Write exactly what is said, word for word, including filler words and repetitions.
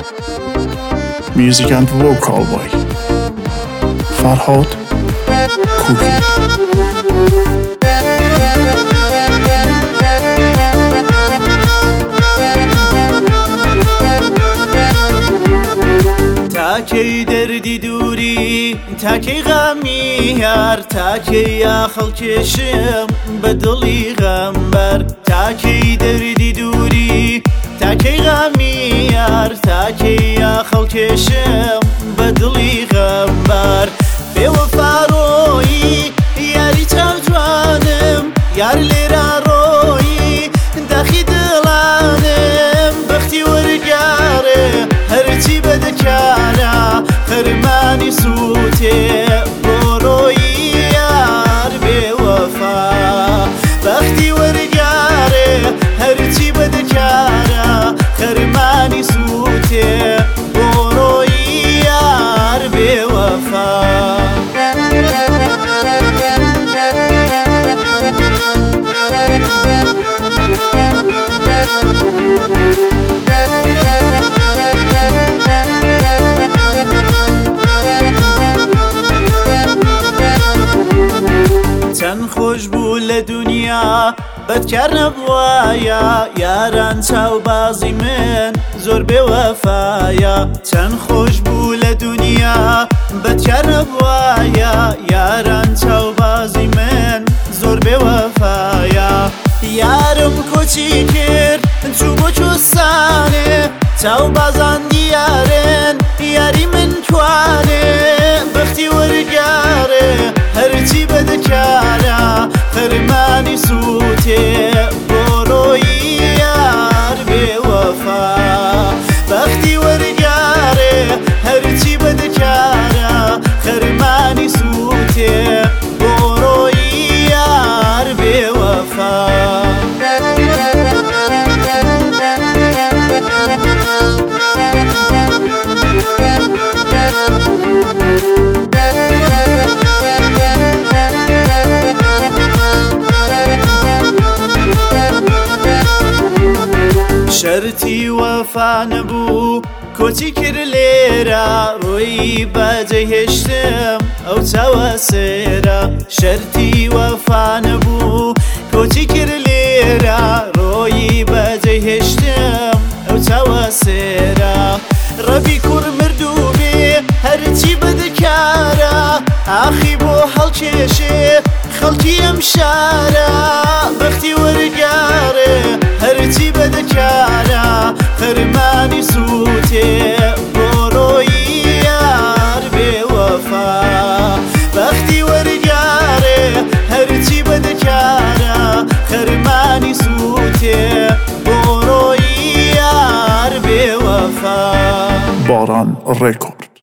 Music and vocal by Farhad Kuki. تاکی دردی دوری تاکی غمی یار تاکی یا خلکشم بدلی غمبر تاکی دردی دوری تاکی غمی یار تاکی یا خلکشم بدلی غمبر به وفاروی یاری چاوجوانم یار لیرا روی داخی دلانم بختی ورگاره هرچی بدکارا فرمانی سوته بروی یار به وفا بختی ورگاره هرچی بدکارا فرمانی سوته بروی یار به وفا چەند خۆش بوو لە دنیا بەدکار نەبوایە یاران چاوبازی من زۆر بێوەفایە چەند خۆش بوو لە دنیا بەدکار نەبوایە یاران چاوبازی من زۆر بێوەفایە یارم کۆچی کرد چوو بۆ کوێستانێ چاوبازان دیارن یاری من توانێ بەختی وەرگارێ هەرچی بەدەکارە فەرمانی سووتێ بۆڕۆیی یار بێوەفا بەختی وەرگارێ هەرچی بەدەکارە فەرمانی سووتێ بۆڕۆیی یار بێوەفا شەرتی وەفا نەبوو کۆچی کرد لێرە ڕۆیی بەجێهێشتم ئەو چاوە سێرە شەرتی وەفا نەبوو کۆچی کرد لێرە ڕۆیی بەجێهێشتم ئەو چاوە سێرە ڕەبی کوڕ مردوو بێ هەرچی بەدەکارە ئاخی بۆ هەڵکێشێ خەڵکی ئەم شارە بەختی وەرگارێ هەرچی بەدەکارە فەرمانی سووتێ بۆڕۆیی یار بێوەفا بەختی وەرگارێ هەرچی بەدەکارە فەرمانی سووتێ بۆڕۆیی یار بێوەفا Baran Record.